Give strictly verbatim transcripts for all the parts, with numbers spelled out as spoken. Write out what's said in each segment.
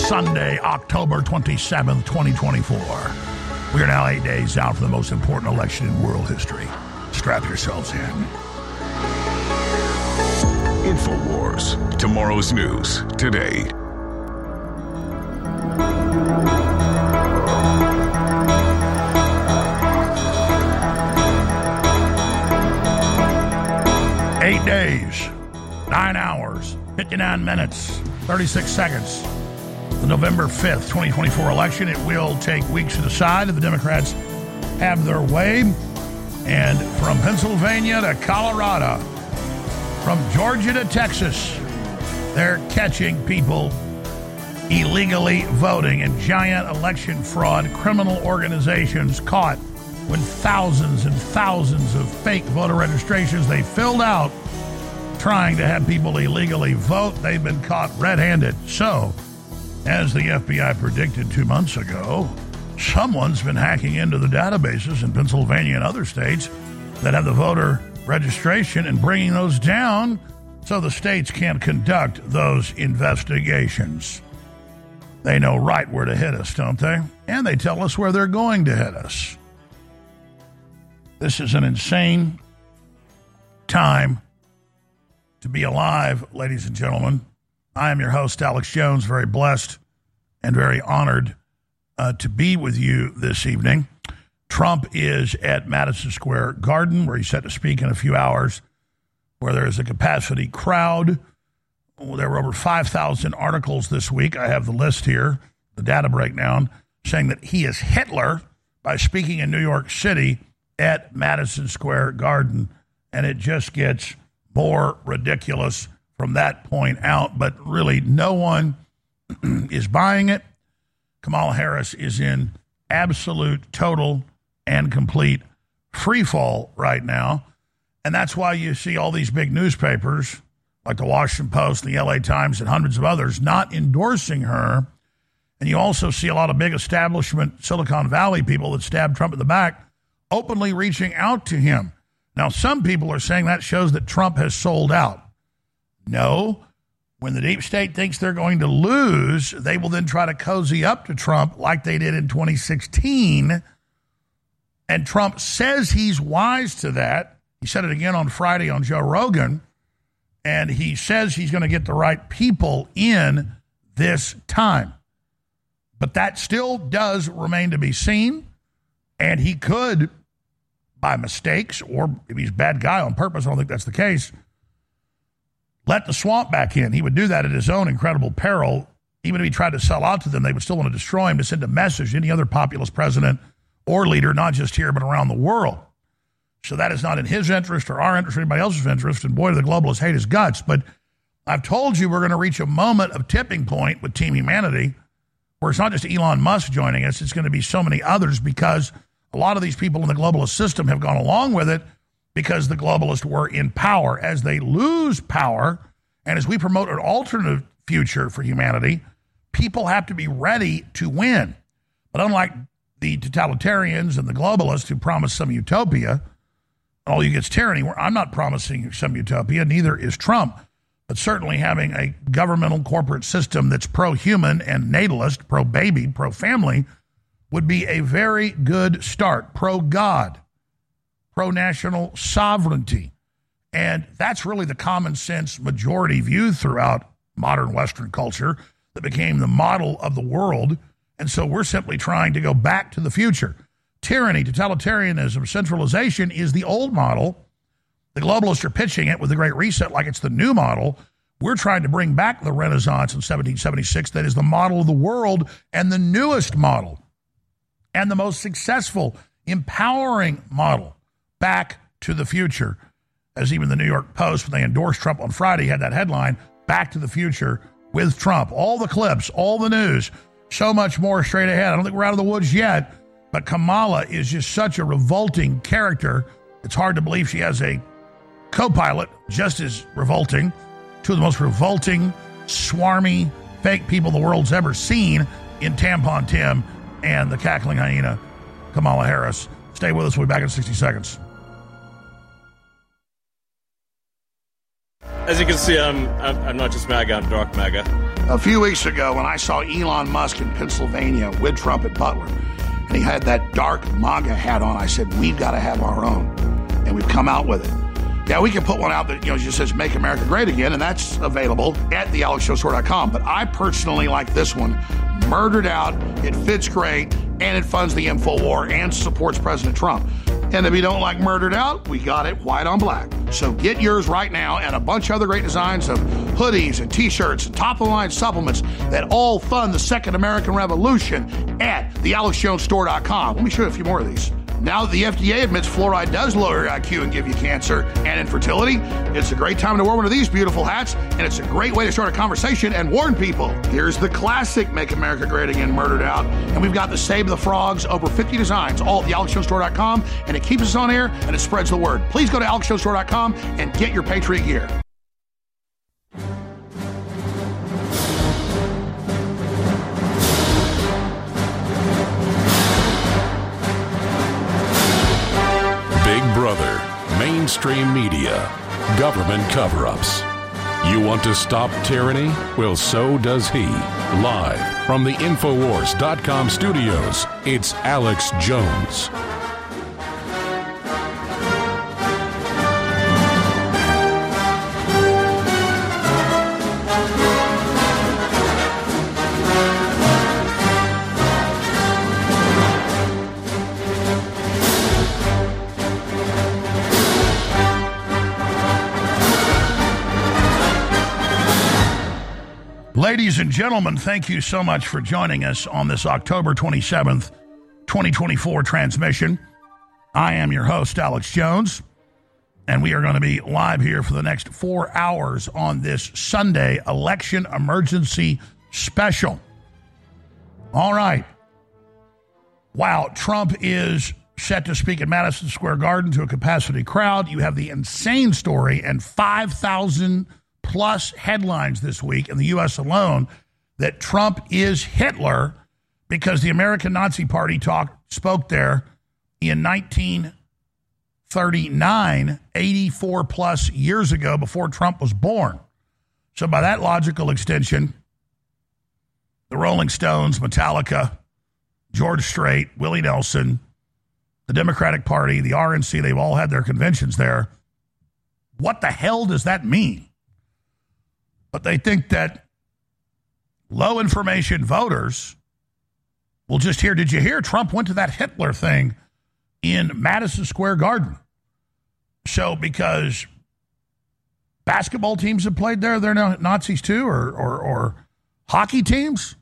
Sunday, October twenty-seventh, twenty twenty-four. We are now eight days out from the most important election in world history. Strap yourselves in. InfoWars. Tomorrow's news today. Eight days, nine hours, fifty-nine minutes, thirty-six seconds. The November fifth, twenty twenty-four election. It will take weeks to decide if the Democrats have their way. And from Pennsylvania to Colorado, from Georgia to Texas, they're catching people illegally voting in giant election fraud, criminal organizations caught with thousands and thousands of fake voter registrations they filled out trying to have people illegally vote. They've been caught red-handed. So, as the F B I predicted two months ago, someone's been hacking into the databases in Pennsylvania and other states that have the voter registration and bringing those down so the states can't conduct those investigations. They know right where to hit us, don't they? And they tell us where they're going to hit us. This is an insane time to be alive, ladies and gentlemen. I am your host, Alex Jones, very blessed and very honored uh, to be with you this evening. Trump is at Madison Square Garden, where he's set to speak in a few hours, where there is a capacity crowd. There were over five thousand articles this week. I have the list here, the data breakdown, saying that he is Hitler by speaking in New York City at Madison Square Garden, and it just gets more ridiculous from that point out, but really no one is buying it. Kamala Harris is in absolute, total, and complete free fall right now, and that's why you see all these big newspapers like the Washington Post, the L A Times, and hundreds of others not endorsing her, and you also see a lot of big establishment Silicon Valley people that stabbed Trump in the back openly reaching out to him. Now, some people are saying that shows that Trump has sold out. No. When the deep state thinks they're going to lose, they will then try to cozy up to Trump like they did in twenty sixteen. And Trump says he's wise to that. He said it again on Friday on Joe Rogan. And he says he's going to get the right people in this time. But that still does remain to be seen. And he could, by mistakes, or if he's a bad guy on purpose, I don't think that's the case, let the swamp back in. He would do that at his own incredible peril. Even if he tried to sell out to them, they would still want to destroy him to send a message to any other populist president or leader, not just here, but around the world. So that is not in his interest or our interest or anybody else's interest. And boy, do the globalists hate his guts. But I've told you we're going to reach a moment of tipping point with Team Humanity where it's not just Elon Musk joining us. It's going to be so many others because a lot of these people in the globalist system have gone along with it because the globalists were in power. As they lose power, and as we promote an alternative future for humanity, people have to be ready to win. But unlike the totalitarians and the globalists who promise some utopia, all you get is tyranny. I'm not promising some utopia, neither is Trump. But certainly having a governmental corporate system that's pro-human and natalist, pro-baby, pro-family, would be a very good start. Pro-God, pro-national sovereignty. And that's really the common sense majority view throughout modern Western culture that became the model of the world. And so we're simply trying to go back to the future. Tyranny, totalitarianism, centralization is the old model. The globalists are pitching it with the Great Reset like it's the new model. We're trying to bring back the Renaissance in seventeen seventy-six that is the model of the world and the newest model and the most successful, empowering model back to the future. As even the New York Post, when they endorsed Trump on Friday, had that headline, Back to the Future with Trump. All the clips, all the news, so much more straight ahead. I don't think we're out of the woods yet, but Kamala is just such a revolting character. It's hard to believe she has a co-pilot just as revolting. Two of the most revolting, swarmy, fake people the world's ever seen in Tampon Tim and the cackling hyena, Kamala Harris. Stay with us. We'll be back in sixty seconds. As you can see, I'm, I'm I'm not just MAGA, I'm dark MAGA. A few weeks ago, when I saw Elon Musk in Pennsylvania with Trump at Butler, and he had that dark MAGA hat on, I said, we've got to have our own. And we've come out with it. Yeah, we can put one out that, you know, just says Make America Great Again, and that's available at the alex jones store dot com. But I personally like this one. Murdered out, it fits great, and it funds the InfoWar and supports President Trump. And if you don't like Murdered Out, we got it white on black. So get yours right now, and a bunch of other great designs of hoodies and T-shirts and top-of-the-line supplements that all fund the Second American Revolution at the alex jones store dot com. Let me show you a few more of these. Now that the F D A admits fluoride does lower your I Q and give you cancer and infertility, it's a great time to wear one of these beautiful hats, and it's a great way to start a conversation and warn people. Here's the classic Make America Great Again Murdered Out, and we've got the Save the Frogs, over fifty designs, all at the alex jones store dot com, and it keeps us on air, and it spreads the word. Please go to alex jones store dot com and get your Patriot gear. Brother, mainstream media, government cover-ups. You want to stop tyranny? Well, so does he. Live from the infowars dot com studios, it's Alex Jones. Ladies and gentlemen, thank you so much for joining us on this October twenty-seventh, twenty twenty-four transmission. I am your host, Alex Jones, and we are going to be live here for the next four hours on this Sunday election emergency special. All right. Wow, Trump is set to speak at Madison Square Garden to a capacity crowd. You have the insane story and five thousand plus headlines this week in the U S alone that Trump is Hitler because the American Nazi Party talk, spoke there in nineteen thirty-nine, eighty-four plus years ago before Trump was born. So by that logical extension, the Rolling Stones, Metallica, George Strait, Willie Nelson, the Democratic Party, the R N C, they've all had their conventions there. What the hell does that mean? But they think that low information voters will just hear, did you hear Trump went to that Hitler thing in Madison Square Garden? So because basketball teams have played there, they're now Nazis too, or, or, or hockey teams?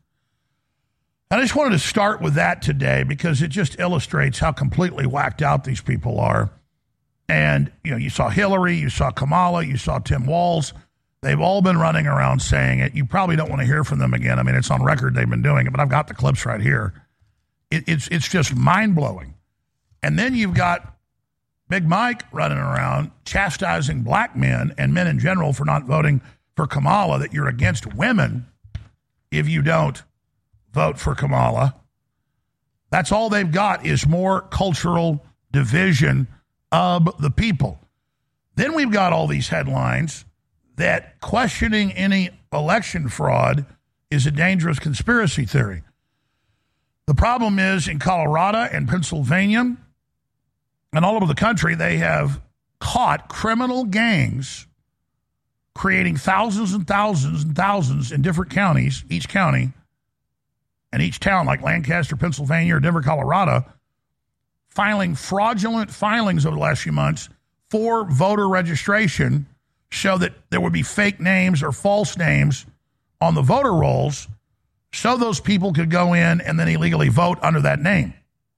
I just wanted to start with that today because it just illustrates how completely whacked out these people are. And, you know, you saw Hillary, you saw Kamala, you saw Tim Walz. They've all been running around saying it. You probably don't want to hear from them again. I mean, it's on record they've been doing it, but I've got the clips right here. It, it's it's just mind-blowing. And then you've got Big Mike running around chastising black men and men in general for not voting for Kamala, that you're against women if you don't vote for Kamala. That's all they've got is more cultural division of the people. Then we've got all these headlines that questioning any election fraud is a dangerous conspiracy theory. The problem is in Colorado and Pennsylvania and all over the country, they have caught criminal gangs creating thousands and thousands and thousands in different counties, each county and each town, like Lancaster, Pennsylvania, or Denver, Colorado, filing fraudulent filings over the last few months for voter registration, show that there would be fake names or false names on the voter rolls so those people could go in and then illegally vote under that name.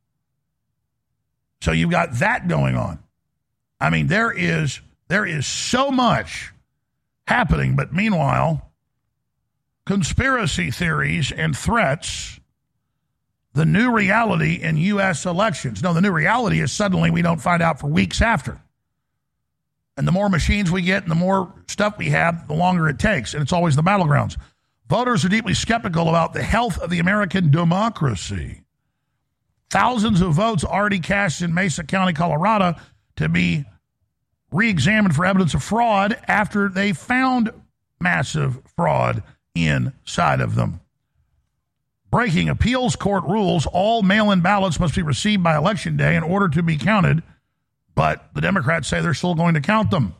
So you've got that going on. I mean, there is there is so much happening, but meanwhile, conspiracy theories and threats, the new reality in U S elections. No, the new reality is suddenly we don't find out for weeks after. And the more machines we get and the more stuff we have, the longer it takes. And it's always the battlegrounds. Voters are deeply skeptical about the health of the American democracy. Thousands of votes already cast in Mesa County, Colorado, to be re-examined for evidence of fraud after they found massive fraud inside of them. Breaking appeals court rules, all mail-in ballots must be received by Election Day in order to be counted, but the Democrats say they're still going to count them.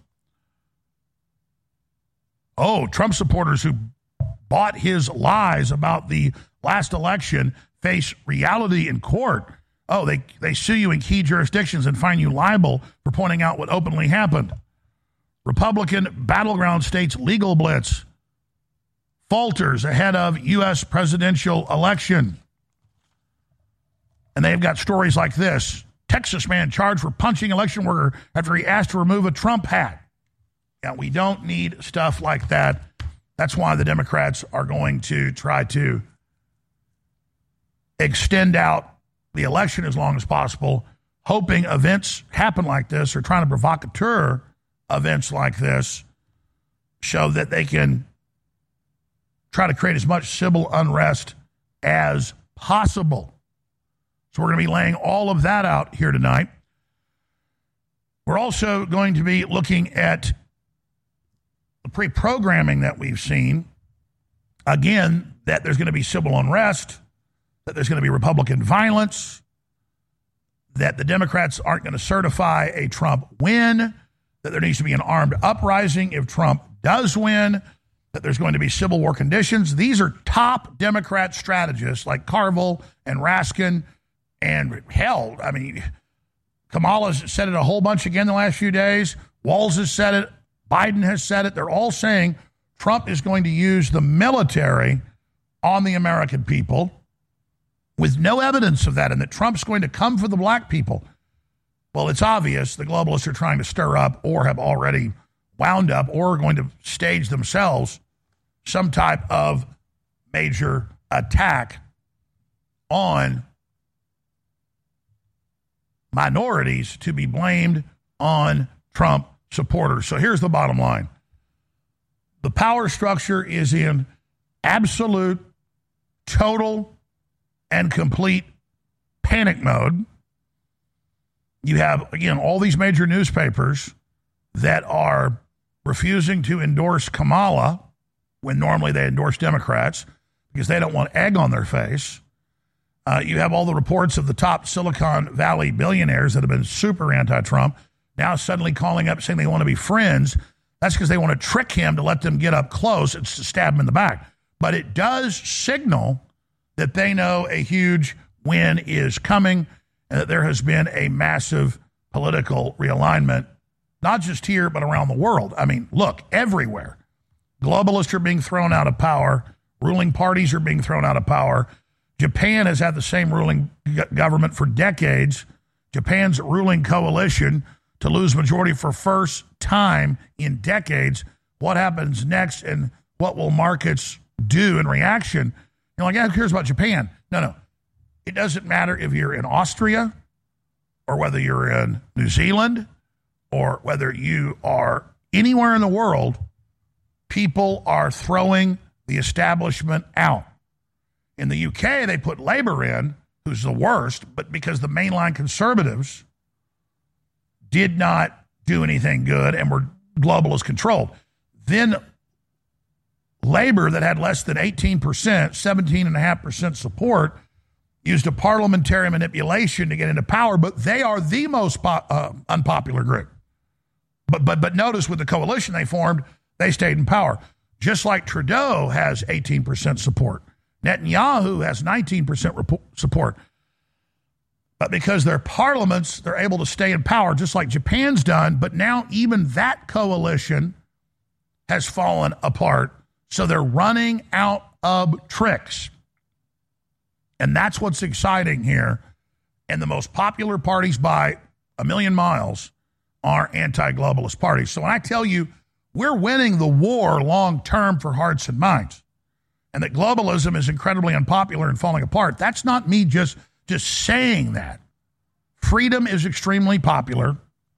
Oh, Trump supporters who bought his lies about the last election face reality in court. Oh, they, they sue you in key jurisdictions and find you liable for pointing out what openly happened. Republican battleground states legal blitz falters ahead of U S presidential election. And they've got stories like this. Texas man charged for punching election worker after he asked to remove a Trump hat. Yeah, we don't need stuff like that. That's why the Democrats are going to try to extend out the election as long as possible, hoping events happen like this or trying to provocateur events like this show that they can try to create as much civil unrest as possible. So we're going to be laying all of that out here tonight. We're also going to be looking at the pre-programming that we've seen. Again, that there's going to be civil unrest, that there's going to be Republican violence, that the Democrats aren't going to certify a Trump win, that there needs to be an armed uprising if Trump does win, that there's going to be civil war conditions. These are top Democrat strategists like Carville and Raskin and hell, I mean, Kamala's said it a whole bunch again the last few days. Walz has said it. Biden has said it. They're all saying Trump is going to use the military on the American people with no evidence of that, and that Trump's going to come for the black people. Well, it's obvious the globalists are trying to stir up or have already wound up or are going to stage themselves some type of major attack on minorities to be blamed on Trump supporters. So here's the bottom line. The power structure is in absolute, total, and complete panic mode. You have, again, all these major newspapers that are refusing to endorse Kamala when normally they endorse Democrats because they don't want egg on their face. Uh, you have all the reports of the top Silicon Valley billionaires that have been super anti-Trump now suddenly calling up saying they want to be friends. That's because they want to trick him to let them get up close and to stab him in the back. But it does signal that they know a huge win is coming and that there has been a massive political realignment, not just here, but around the world. I mean, look, everywhere. Globalists are being thrown out of power. Ruling parties are being thrown out of power. Japan has had the same ruling g- government for decades. Japan's ruling coalition to lose majority for first time in decades. What happens next and what will markets do in reaction? You're like, yeah, who cares about Japan? No, no. It doesn't matter if you're in Austria or whether you're in New Zealand or whether you are anywhere in the world, people are throwing the establishment out. In the U K, they put Labour in, who's the worst, but because the mainline conservatives did not do anything good and were globalist controlled. Then Labour, that had less than eighteen percent, seventeen point five percent support, used a parliamentary manipulation to get into power, but they are the most po- uh, unpopular group. But, but, but notice with the coalition they formed, they stayed in power. Just like Trudeau has eighteen percent support. Netanyahu has nineteen percent rep- support. But because they're parliaments, they're able to stay in power, just like Japan's done. But now even that coalition has fallen apart. So they're running out of tricks. And that's what's exciting here. And the most popular parties by a million miles are anti-globalist parties. So when I tell you we're winning the war long-term for hearts and minds, and that globalism is incredibly unpopular and falling apart, that's not me just, just saying that. Freedom is extremely popular.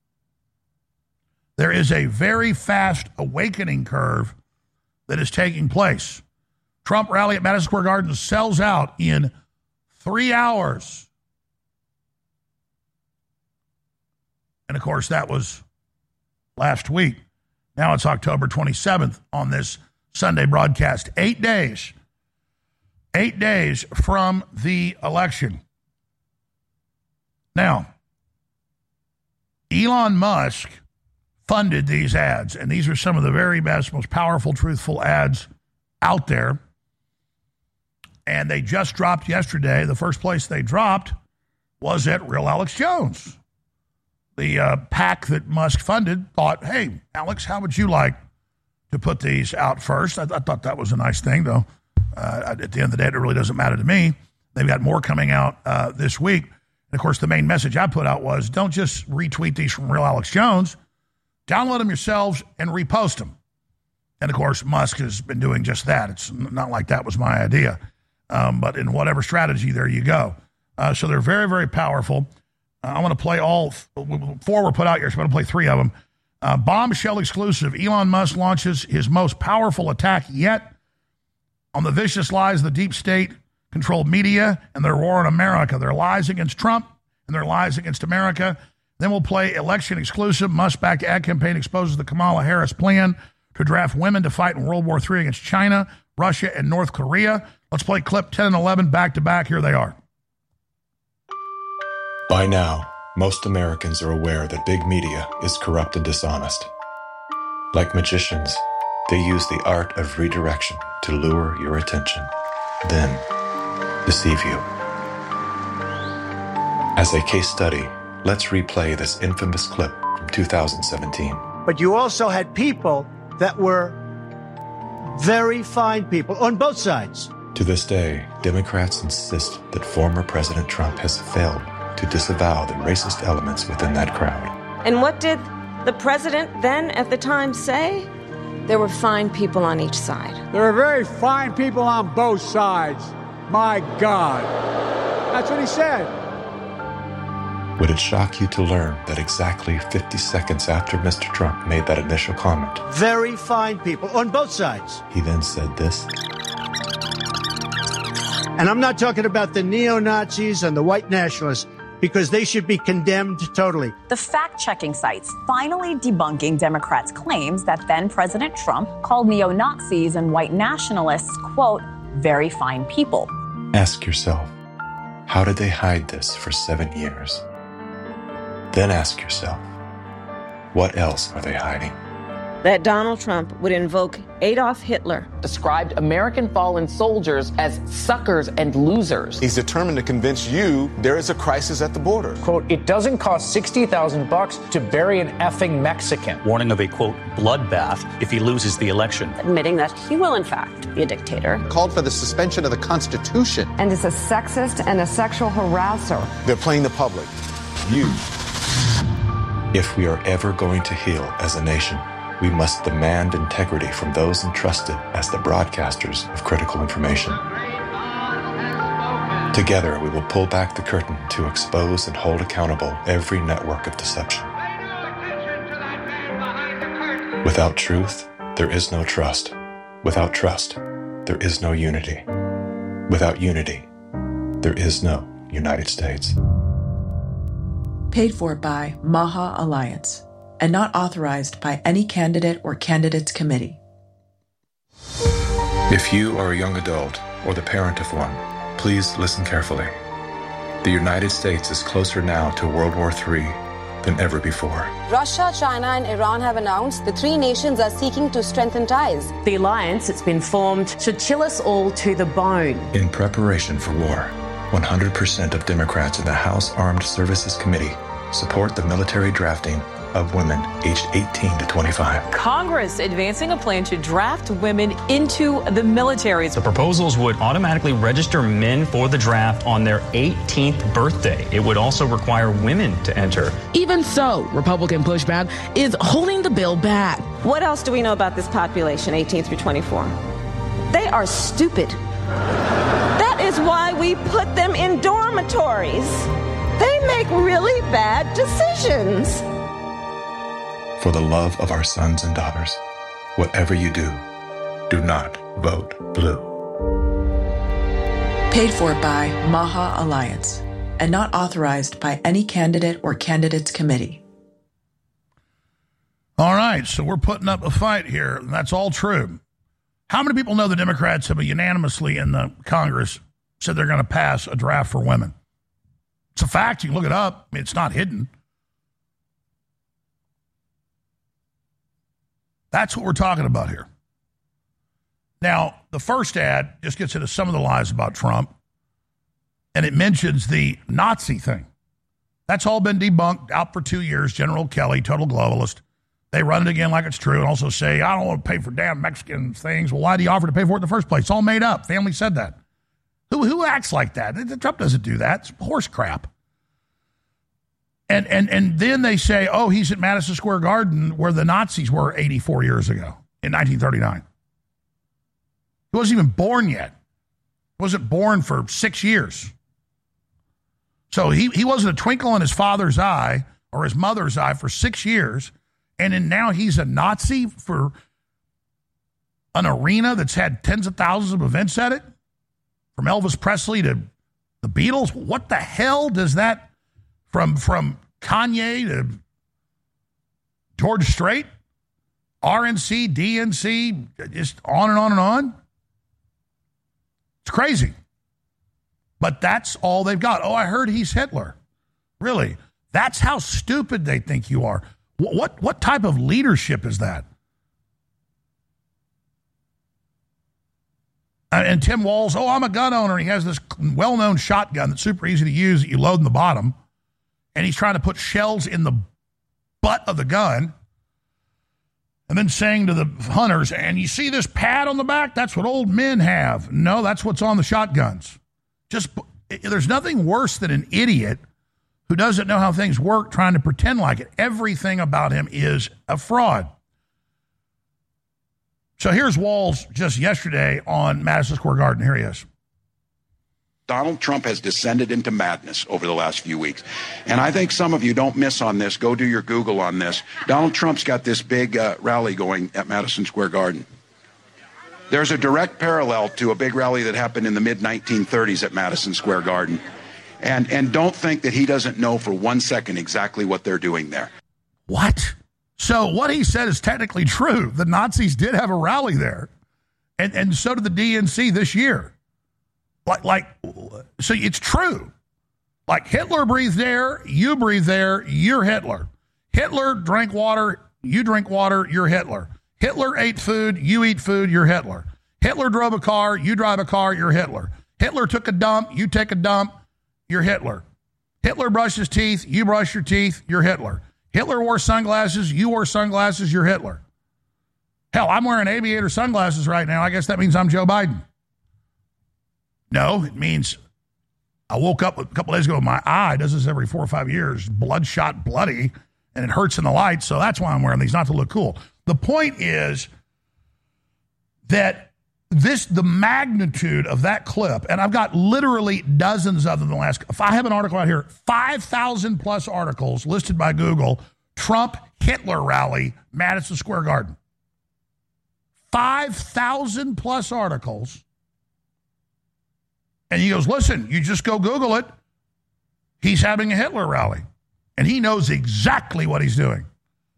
There is a very fast awakening curve that is taking place. Trump rally at Madison Square Garden sells out in three hours. And, of course, that was last week. Now it's October twenty-seventh on this Sunday broadcast. Eight days. Eight days from the election. Now, Elon Musk funded these ads, and these are some of the very best, most powerful, truthful ads out there. And they just dropped yesterday. The first place they dropped was at Real Alex Jones. The uh, PAC that Musk funded thought, hey, Alex, how would you like to put these out first? I, I thought that was a nice thing, though. Uh, at the end of the day, it really doesn't matter to me. They've got more coming out uh, this week. And, of course, the main message I put out was don't just retweet these from Real Alex Jones. Download them yourselves and repost them. And, of course, Musk has been doing just that. It's not like that was my idea. Um, but in whatever strategy, there you go. Uh, so they're very, very powerful. Uh, I want to play all four were put out here, so I'm going to play three of them. Uh, bombshell exclusive. Elon Musk launches his most powerful attack yet on the vicious lies of the deep state-controlled media and their war on America. Their lies against Trump and their lies against America. Then we'll play election exclusive. Musk-backed ad campaign exposes the Kamala Harris plan to draft women to fight in World War Three against China, Russia, and North Korea. Let's play clip ten and eleven back-to-back. Here they are. By now, most Americans are aware that big media is corrupt and dishonest. Like magicians, they use the art of redirection to lure your attention, then deceive you. As a case study, let's replay this infamous clip from two thousand seventeen. But you also had people that were very fine people on both sides. To this day, Democrats insist that former President Trump has failed to disavow the racist elements within that crowd. And what did the president then at the time say? There were fine people on each side. There are very fine people on both sides. My God. That's what he said. Would it shock you to learn that exactly fifty seconds after Mister Trump made that initial comment, very fine people on both sides, he then said this? And I'm not talking about the neo-Nazis and the white nationalists, because they should be condemned totally. The fact-checking sites finally debunking Democrats' claims that then-President Trump called neo-Nazis and white nationalists, quote, very fine people. Ask yourself, how did they hide this for seven years? Then ask yourself, what else are they hiding? That Donald Trump would invoke Adolf Hitler. Described American fallen soldiers as suckers and losers. He's determined to convince you there is a crisis at the border. Quote, it doesn't cost sixty thousand bucks to bury an effing Mexican. Warning of a, quote, bloodbath if he loses the election. Admitting that he will, in fact, be a dictator. Called for the suspension of the Constitution. And is a sexist and a sexual harasser. They're playing the public. You. If we are ever going to heal as a nation, we must demand integrity from those entrusted as the broadcasters of critical information. Together, we will pull back the curtain to expose and hold accountable every network of deception. Without truth, there is no trust. Without trust, there is no unity. Without unity, there is no United States. Paid for by Maha Alliance and not authorized by any candidate or candidates committee. If you are a young adult or the parent of one, please listen carefully. The United States is closer now to World War Three than ever before. Russia, China, and Iran have announced the three nations are seeking to strengthen ties. The alliance that's been formed should chill us all to the bone. In preparation for war, one hundred percent of Democrats in the House Armed Services Committee support the military drafting of women aged eighteen to twenty-five. Congress advancing a plan to draft women into the military. The proposals would automatically register men for the draft on their eighteenth birthday. It would also require women to enter. Even so, Republican pushback is holding the bill back. What else do we know about this population, eighteen through twenty-four? They are stupid. That is why we put them in dormitories. They make really bad decisions. For the love of our sons and daughters, whatever you do, do not vote blue. Paid for by Maha Alliance and not authorized by any candidate or candidates committee. All right, so we're putting up a fight here, and that's all true. How many people know the Democrats have unanimously in the Congress said they're going to pass a draft for women? It's a fact. You can look it up. I mean, it's not hidden. That's what we're talking about here. Now, the first ad just gets into some of the lies about Trump, and it mentions the Nazi thing. That's all been debunked, out for two years. General Kelly, total globalist. They run it again like it's true and also say, I don't want to pay for damn Mexican things. Well, why do you offer to pay for it in the first place? It's all made up. Family said that. Who who acts like that? Trump doesn't do that. It's horse crap. And, and, and then they say, oh, he's at Madison Square Garden where the Nazis were eighty-four years ago in nineteen thirty-nine. He wasn't even born yet. He wasn't born for six years. So he, he wasn't a twinkle in his father's eye or his mother's eye for six years. And then now he's a Nazi for an arena that's had tens of thousands of events at it? From Elvis Presley to the Beatles? What the hell does that, from, from Kanye to George Strait, R N C, D N C, just on and on and on? It's crazy. But that's all they've got. Oh, I heard he's Hitler. Really? That's how stupid they think you are. What what type of leadership is that? And Tim Walz, oh, I'm a gun owner. He has this well-known shotgun that's super easy to use that you load in the bottom. And he's trying to put shells in the butt of the gun. And then saying to the hunters, and you see this pad on the back? That's what old men have. No, that's what's on the shotguns. Just there's nothing worse than an idiot who doesn't know how things work, trying to pretend like it. Everything about him is a fraud. So here's Walz just yesterday on Madison Square Garden. Here he is. Donald Trump has descended into madness over the last few weeks. And I think some of you don't miss on this. Go do your Google on this. Donald Trump's got this big uh, rally going at Madison Square Garden. There's a direct parallel to a big rally that happened in the mid nineteen thirties at Madison Square Garden. And and don't think that he doesn't know for one second exactly what they're doing there. What? So what he said is technically true. The Nazis did have a rally there. And and so did the D N C this year. Like, like so it's true. Like Hitler breathed air, you breathe air, you're Hitler. Hitler drank water, you drink water, you're Hitler. Hitler ate food, you eat food, you're Hitler. Hitler drove a car, you drive a car, you're Hitler. Hitler took a dump, you take a dump, you're Hitler. Hitler brushed his teeth, you brush your teeth, you're Hitler. Hitler wore sunglasses, you wore sunglasses, you're Hitler. Hell, I'm wearing aviator sunglasses right now. I guess that means I'm Joe Biden. No, it means I woke up a couple days ago, my eye does this every four or five years, bloodshot, bloody, and it hurts in the light, so that's why I'm wearing these, not to look cool. The point is that this, the magnitude of that clip, and I've got literally dozens of them in the last, if I have an article out here, five thousand plus articles listed by Google, Trump Hitler rally, Madison Square Garden. five thousand plus articles. And he goes, listen, you just go Google it. He's having a Hitler rally. And he knows exactly what he's doing.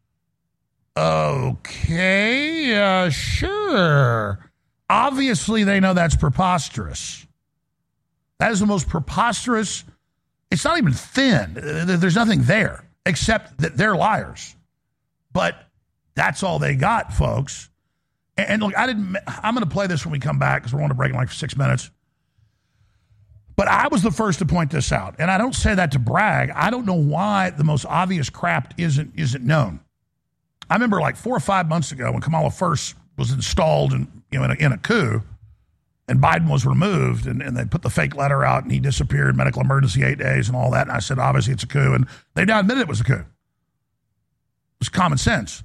Okay, uh, sure. Obviously, they know that's preposterous. That is the most preposterous. It's not even thin. There's nothing there except that they're liars. But that's all they got, folks. And look, I didn't. I'm going to play this when we come back because we're going to break in like six minutes. But I was the first to point this out, and I don't say that to brag. I don't know why the most obvious crap isn't isn't known. I remember like four or five months ago when Kamala first was installed in, you know, in a, in a coup, and Biden was removed, and, and they put the fake letter out, and he disappeared, medical emergency, eight days, and all that. And I said, obviously, it's a coup, and they now admitted it was a coup. It was common sense.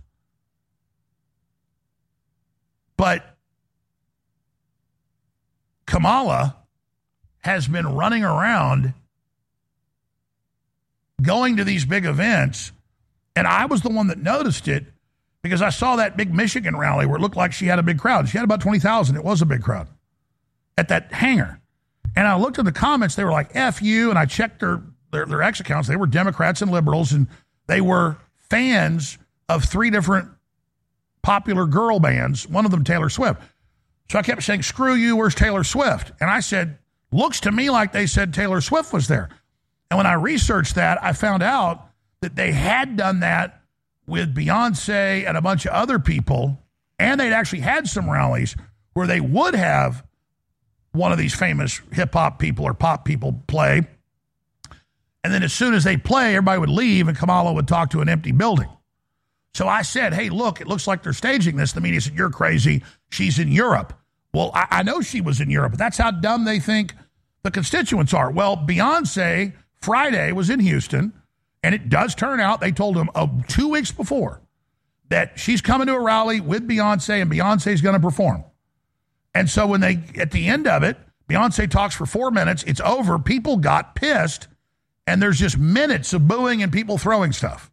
But Kamala has been running around going to these big events, and I was the one that noticed it because I saw that big Michigan rally where it looked like she had a big crowd. She had about twenty thousand. It was a big crowd at that hangar. And I looked at the comments. They were like, F you, and I checked their, their, their X accounts. They were Democrats and liberals, and they were fans of three different popular girl bands, one of them Taylor Swift. So I kept saying, screw you, where's Taylor Swift? And I said, looks to me like they said Taylor Swift was there. And when I researched that, I found out that they had done that with Beyonce and a bunch of other people, and they'd actually had some rallies where they would have one of these famous hip-hop people or pop people play. And then as soon as they play, everybody would leave and Kamala would talk to an empty building. So I said, hey, look, it looks like they're staging this. The media said, you're crazy. She's in Europe. Well, I, I know she was in Europe, but that's how dumb they think the constituents are. Well, Beyonce Friday was in Houston, and it does turn out, they told him uh, two weeks before that she's coming to a rally with Beyonce and Beyonce's going to perform. And so when they, at the end of it, Beyonce talks for four minutes, it's over, people got pissed, and there's just minutes of booing and people throwing stuff.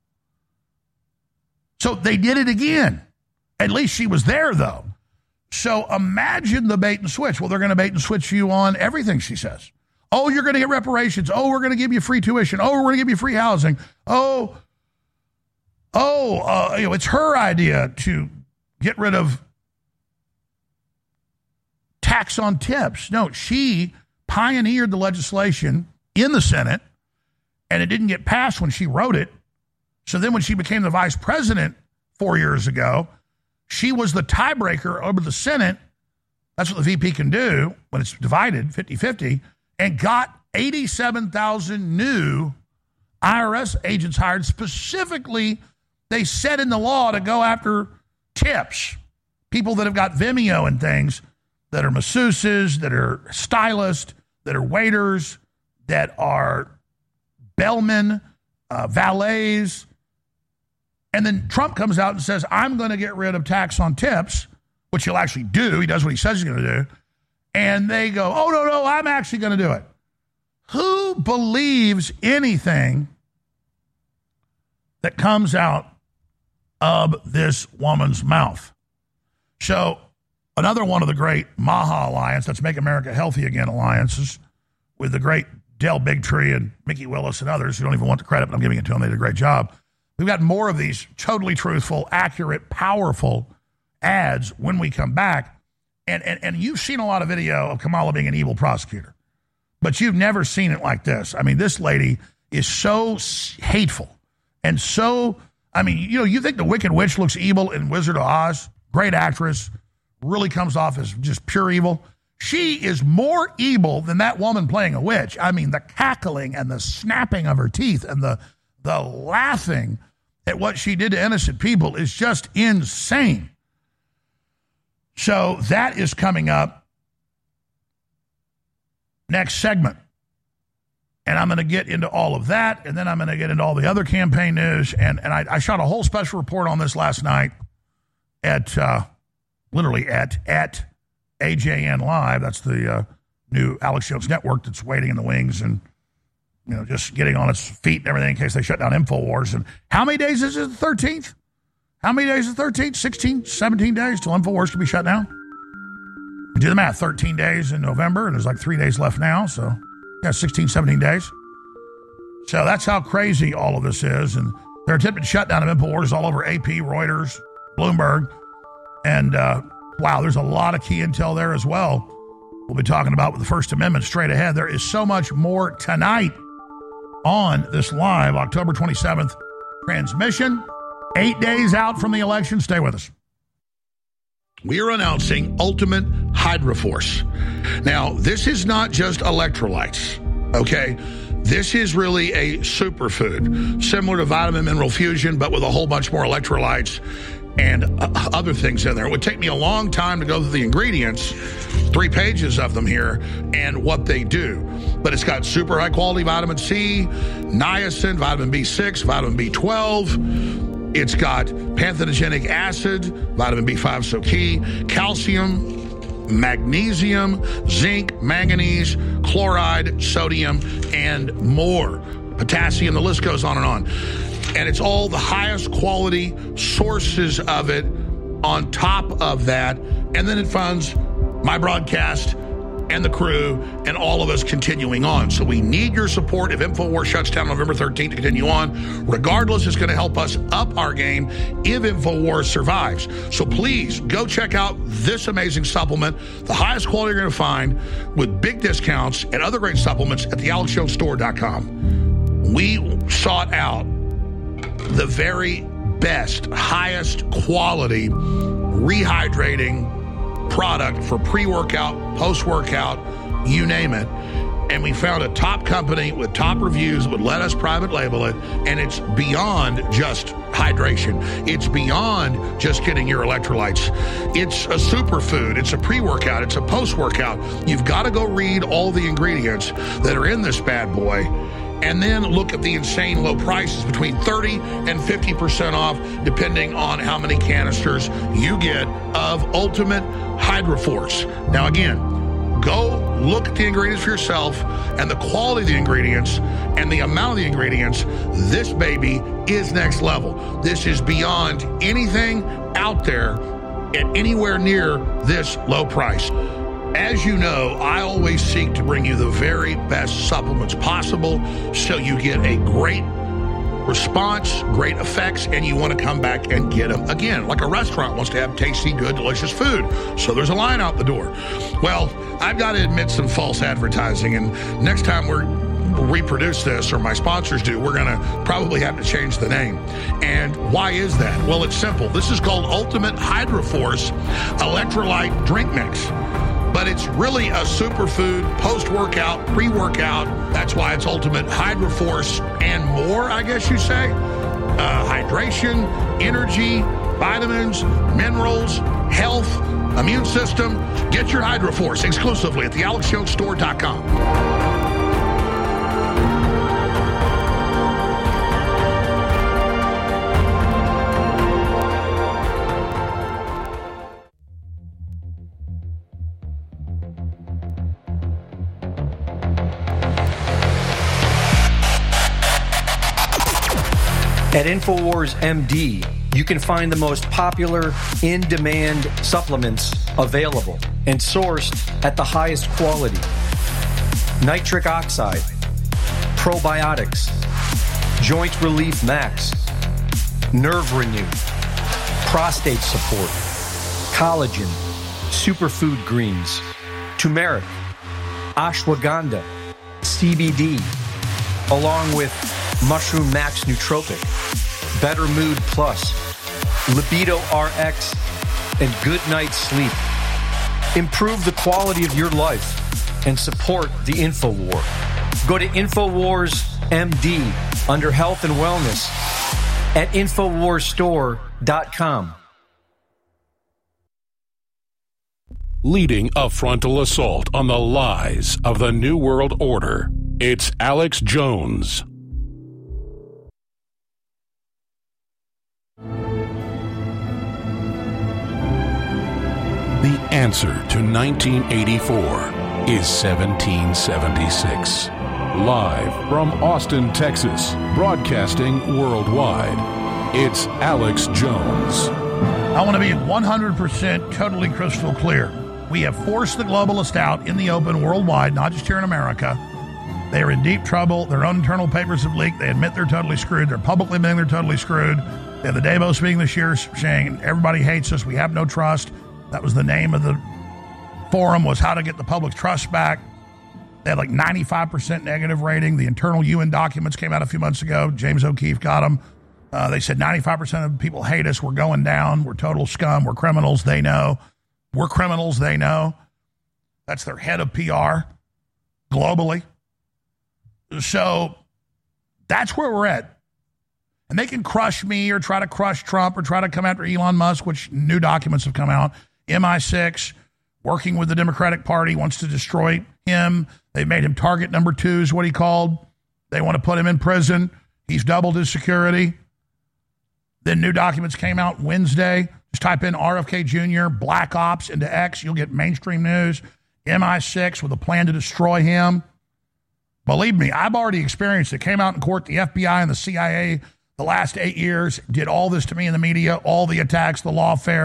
So they did it again. At least she was there, though. So imagine the bait and switch. Well, they're going to bait and switch you on everything she says. Oh, you're going to get reparations. Oh, we're going to give you free tuition. Oh, we're going to give you free housing. Oh, oh, uh, you know, it's her idea to get rid of tax on tips. No, she pioneered the legislation in the Senate, and it didn't get passed when she wrote it. So then when she became the vice president four years ago, she was the tiebreaker over the Senate. That's what the V P can do when it's divided fifty-fifty, and got eighty-seven thousand new I R S agents hired. Specifically, they said in the law to go after tips, people that have got Vimeo and things, that are masseuses, that are stylists, that are waiters, that are bellmen, uh, valets. And then Trump comes out and says, I'm going to get rid of tax on tips, which he'll actually do. He does what he says he's going to do. And they go, oh, no, no, I'm actually going to do it. Who believes anything that comes out of this woman's mouth? So another one of the great MAHA Alliance, that's Make America Healthy Again alliances, with the great Del Bigtree and Mickey Willis and others who don't even want the credit, but I'm giving it to them. They did a great job. We've got more of these totally truthful, accurate, powerful ads when we come back. And, and, and you've seen a lot of video of Kamala being an evil prosecutor, but you've never seen it like this. I mean, this lady is so hateful and so, I mean, you know, you think the Wicked Witch looks evil in Wizard of Oz, great actress, really comes off as just pure evil. She is more evil than that woman playing a witch. I mean, the cackling and the snapping of her teeth and the the laughing at what she did to innocent people is just insane. So that is coming up next segment. And I'm going to get into all of that, and then I'm going to get into all the other campaign news. And, and I, I shot a whole special report on this last night at, uh, literally at, at A J N Live. That's the uh, new Alex Jones network that's waiting in the wings and, you know, just getting on its feet and everything in case they shut down InfoWars. And how many days is it, the thirteenth? How many days is the thirteenth? sixteen, seventeen days till InfoWars can be shut down? Do the math, thirteen days in November, and there's like three days left now. So, yeah, sixteen, seventeen days. So that's how crazy all of this is. And they're attempting to shut down of InfoWars all over A P, Reuters, Bloomberg. And, uh, wow, there's a lot of key intel there as well. We'll be talking about with the First Amendment straight ahead. There is so much more tonight on this live October twenty-seventh transmission. Eight days out from the election. Stay with us. We are announcing Ultimate HydraForce. Now, this is not just electrolytes, okay? This is really a superfood, similar to Vitamin Mineral Fusion, but with a whole bunch more electrolytes and uh, other things in there. It would take me a long time to go through the ingredients, three pages of them here, and what they do. But it's got super high quality vitamin C, niacin, vitamin B six, vitamin B twelve. It's got panthenogenic acid, vitamin B five so key, calcium, magnesium, zinc, manganese, chloride, sodium, and more. Potassium, the list goes on and on. And it's all the highest quality sources of it on top of that. And then it funds my broadcast and the crew and all of us continuing on. So we need your support. If InfoWars shuts down November thirteenth to continue on, regardless, it's going to help us up our game if InfoWars survives. So please go check out this amazing supplement, the highest quality you're going to find with big discounts and other great supplements at the alex jones store dot com. We sought out the very best, highest quality rehydrating product for pre-workout, post-workout, you name it. And we found a top company with top reviews that would let us private label it. And it's beyond just hydration. It's beyond just getting your electrolytes. It's a superfood. It's a pre-workout. It's a post-workout. You've got to go read all the ingredients that are in this bad boy. And then look at the insane low prices, between thirty and fifty percent off, depending on how many canisters you get of Ultimate Hydroforce. Now, again, go look at the ingredients for yourself and the quality of the ingredients and the amount of the ingredients. This baby is next level. This is beyond anything out there at anywhere near this low price. As you know, I always seek to bring you the very best supplements possible so you get a great response, great effects, and you want to come back and get them again. Like a restaurant wants to have tasty, good, delicious food. So there's a line out the door. Well, I've got to admit some false advertising, and next time we're reproduce this, or my sponsors do, we're going to probably have to change the name. And why is that? Well, it's simple. This is called Ultimate Hydroforce Electrolyte Drink Mix. But it's really a superfood, post-workout, pre-workout. That's why it's Ultimate Hydroforce and more, I guess you say. Uh, hydration, energy, vitamins, minerals, health, immune system. Get your Hydroforce exclusively at the alex jones store dot com. At InfoWars M D, you can find the most popular in-demand supplements available and sourced at the highest quality. Nitric oxide, probiotics, joint relief max, nerve renew, prostate support, collagen, superfood greens, turmeric, ashwagandha, C B D, along with Mushroom Max Nootropic, Better Mood Plus, Libido R X, and Good Night's Sleep. Improve the quality of your life and support the InfoWar. Go to InfoWars M D under Health and Wellness at InfoWars store dot com. Leading a frontal assault on the lies of the New World Order, it's Alex Jones. The answer to nineteen eighty-four is seventeen seventy-six. Live from Austin, Texas, broadcasting worldwide, it's Alex Jones. I want to be one hundred percent totally crystal clear. We have forced the globalists out in the open worldwide, not just here in America. They are in deep trouble. Their own internal papers have leaked. They admit they're totally screwed. They're publicly admitting they're totally screwed. They had the Davos meeting this year saying everybody hates us. We have no trust. That was the name of the forum, was how to get the public's trust back. They had like ninety-five percent negative rating. The internal U N documents came out a few months ago. James O'Keefe got them. Uh, they said ninety-five percent of people hate us. We're going down. We're total scum. We're criminals. They know. We're criminals. They know. That's their head of P R globally. So that's where we're at. And they can crush me or try to crush Trump or try to come after Elon Musk, which new documents have come out. M I six, working with the Democratic Party, wants to destroy him. They made him target number two is what he called. They want to put him in prison. He's doubled his security. Then new documents came out Wednesday. Just type in R F K Junior, Black Ops into X. You'll get mainstream news. M I six with a plan to destroy him. Believe me, I've already experienced it. Came out in court, the F B I and the C I A the last eight years, did all this to me in the media, all the attacks, the lawfare,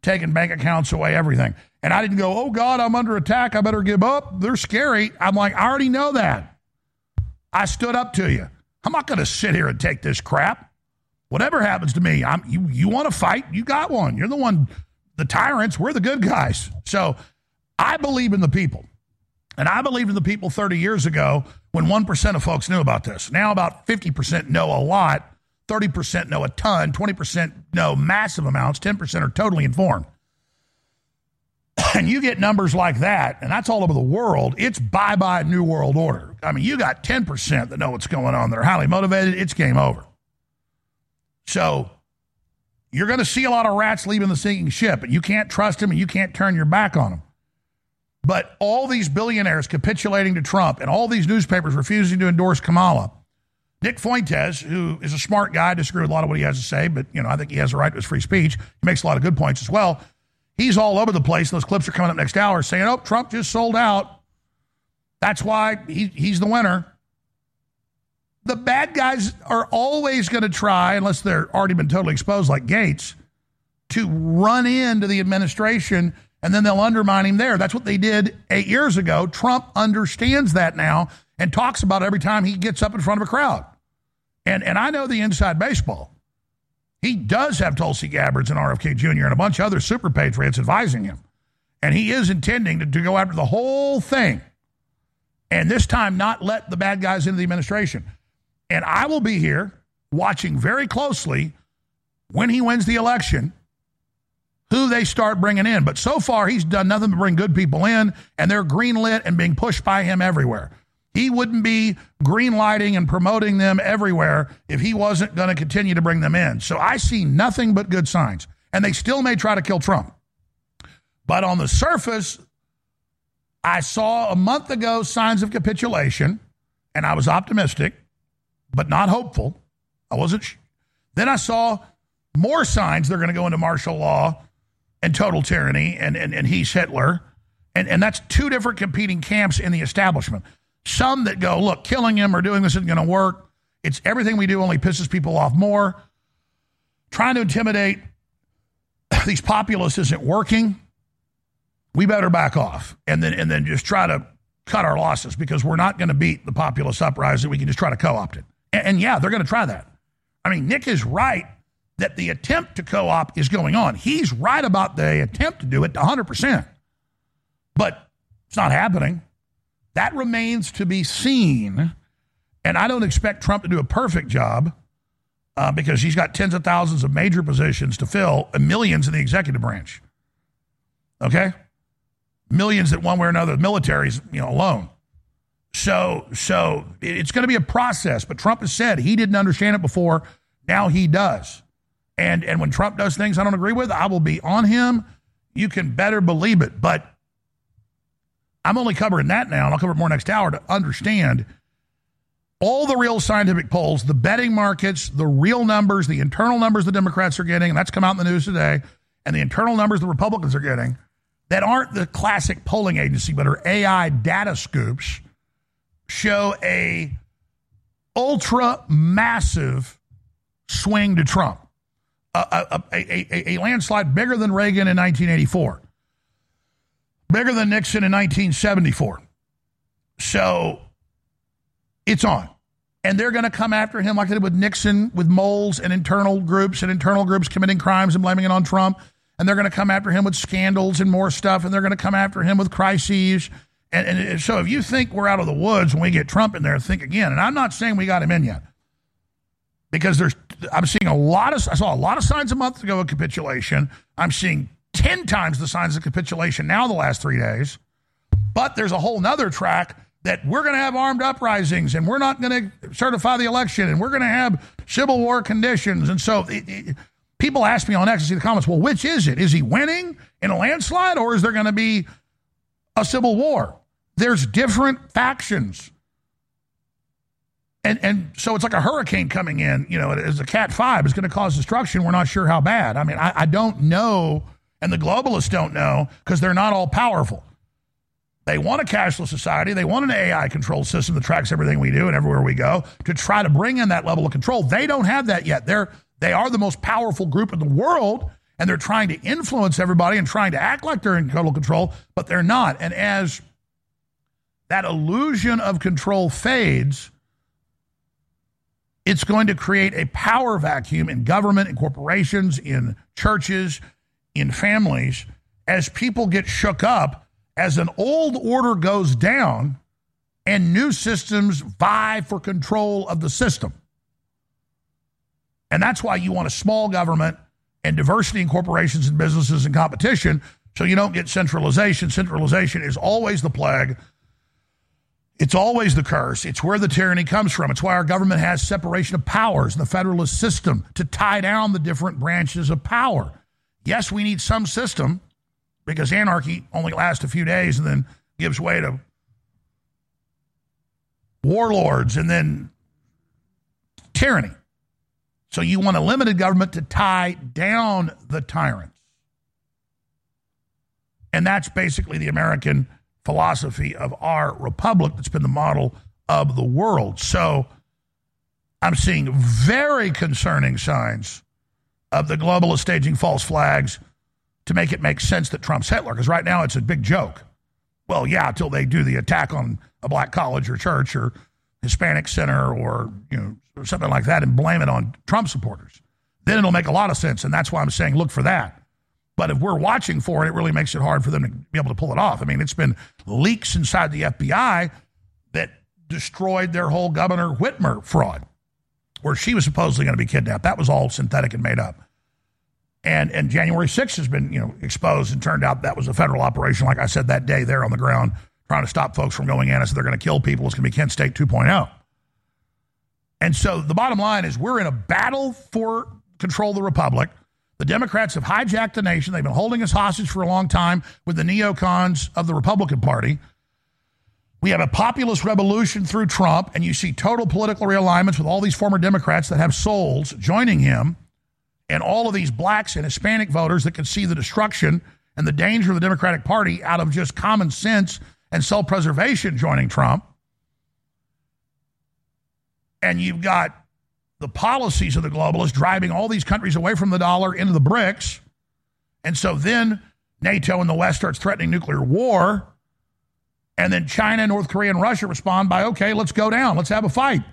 taking bank accounts away, everything. And I didn't go, oh, God, I'm under attack. I better give up. They're scary. I'm like, I already know that. I stood up to you. I'm not going to sit here and take this crap. Whatever happens to me, I'm you, you want to fight, you got one. You're the one, the tyrants, we're the good guys. So I believe in the people. And I believed in the people thirty years ago when one percent of folks knew about this. Now about fifty percent know a lot, thirty percent know a ton, twenty percent know massive amounts, ten percent are totally informed. And you get numbers like that, and that's all over the world, it's bye-bye New World Order. I mean, you got ten percent that know what's going on. They're highly motivated. It's game over. So you're going to see a lot of rats leaving the sinking ship, and you can't trust them, and you can't turn your back on them. But all these billionaires capitulating to Trump and all these newspapers refusing to endorse Kamala. Nick Fuentes, who is a smart guy, I disagree with a lot of what he has to say, but you know, I think he has a right to his free speech. He makes a lot of good points as well. He's all over the place. Those clips are coming up next hour saying, oh, Trump just sold out. That's why he, he's the winner. The bad guys are always going to try, unless they're already been totally exposed like Gates, to run into the administration, and then they'll undermine him there. That's what they did eight years ago. Trump understands that now and talks about it every time he gets up in front of a crowd. And, and I know the inside baseball. He does have Tulsi Gabbard and R F K Junior and a bunch of other super patriots advising him. And he is intending to, to go after the whole thing. And this time not let the bad guys into the administration. And I will be here watching very closely when he wins the election who they start bringing in. But so far, he's done nothing but bring good people in, and they're greenlit and being pushed by him everywhere. He wouldn't be greenlighting and promoting them everywhere if he wasn't going to continue to bring them in. So I see nothing but good signs. And they still may try to kill Trump. But on the surface, I saw a month ago signs of capitulation, and I was optimistic, but not hopeful. I wasn't. Sh- then I saw more signs they're going to go into martial law and total tyranny, and, and, and he's Hitler. And, and that's two different competing camps in the establishment. Some that go, look, killing him or doing this isn't going to work. It's everything we do only pisses people off more. Trying to intimidate these populists isn't working. We better back off and then and then just try to cut our losses because we're not going to beat the populist uprising. We can just try to co-opt it. And, and yeah, they're going to try that. I mean, Nick is right that the attempt to co-opt is going on. He's right about the attempt to do it one hundred percent. But it's not happening. That remains to be seen. And I don't expect Trump to do a perfect job uh, because he's got tens of thousands of major positions to fill and millions in the executive branch. Okay? Millions that one way or another, the military's, you know, alone. So, so it's going to be a process. But Trump has said he didn't understand it before. Now he does. And, and when Trump does things I don't agree with, I will be on him. You can better believe it. But I'm only covering that now, and I'll cover it more next hour to understand all the real scientific polls, the betting markets, the real numbers, the internal numbers the Democrats are getting, and that's come out in the news today, and the internal numbers the Republicans are getting that aren't the classic polling agency, but are A I data scoops, show a ultra massive swing to Trump, a, a, a, a, a landslide bigger than Reagan in nineteen eighty-four. Bigger than Nixon in nineteen seventy-four. So it's on. And they're going to come after him like they did with Nixon, with moles and internal groups and internal groups committing crimes and blaming it on Trump. And they're going to come after him with scandals and more stuff. And they're going to come after him with crises. And, and so if you think we're out of the woods when we get Trump in there, think again. And I'm not saying we got him in yet. Because there's, I'm seeing a lot of, I saw a lot of signs a month ago of capitulation. I'm seeing ten times the signs of capitulation now the last three days. But there's a whole nother track that we're going to have armed uprisings and we're not going to certify the election and we're going to have civil war conditions. And so it, it, people ask me on X, I see the comments, well, which is it? Is he winning in a landslide or is there going to be a civil war? There's different factions. And and so it's like a hurricane coming in, you know, as a Cat five is going to cause destruction. We're not sure how bad. I mean, I, I don't know. And the globalists don't know because they're not all powerful. They want a cashless society. They want an A I-controlled system that tracks everything we do and everywhere we go to try to bring in that level of control. They don't have that yet. They're, they are the most powerful group in the world, and they're trying to influence everybody and trying to act like they're in total control, but they're not. And as that illusion of control fades, it's going to create a power vacuum in government, in corporations, in churches, in families, as people get shook up, as an old order goes down and new systems vie for control of the system. And that's why you want a small government and diversity in corporations and businesses and competition, so you don't get centralization. Centralization is always the plague. It's always the curse. It's where the tyranny comes from. It's why our government has separation of powers in the federalist system to tie down the different branches of power. Yes, we need some system because anarchy only lasts a few days and then gives way to warlords and then tyranny. So you want a limited government to tie down the tyrants. And that's basically the American philosophy of our republic that's been the model of the world. So I'm seeing very concerning signs of the globalists staging false flags to make it make sense that Trump's Hitler, because right now it's a big joke. Well, yeah, until they do the attack on a black college or church or Hispanic center or, you know, or something like that and blame it on Trump supporters. Then it'll make a lot of sense, and that's why I'm saying look for that. But if we're watching for it, it really makes it hard for them to be able to pull it off. I mean, it's been leaks inside the F B I that destroyed their whole Governor Whitmer fraud, where she was supposedly going to be kidnapped. That was all synthetic and made up. And and January sixth has been, you know, exposed, and turned out that was a federal operation, like I said that day there on the ground, trying to stop folks from going in. So they're going to kill people. It's going to be Kent State two point oh. And so the bottom line is we're in a battle for control of the republic. The Democrats have hijacked the nation. They've been holding us hostage for a long time with the neocons of the Republican Party. We have a populist revolution through Trump, and you see total political realignments with all these former Democrats that have souls joining him, and all of these blacks and Hispanic voters that can see the destruction and the danger of the Democratic Party out of just common sense and self-preservation joining Trump. And you've got the policies of the globalists driving all these countries away from the dollar into the BRICS. And so then NATO and the West starts threatening nuclear war. And then China, North Korea, and Russia respond by, okay, let's go down. Let's have a fight.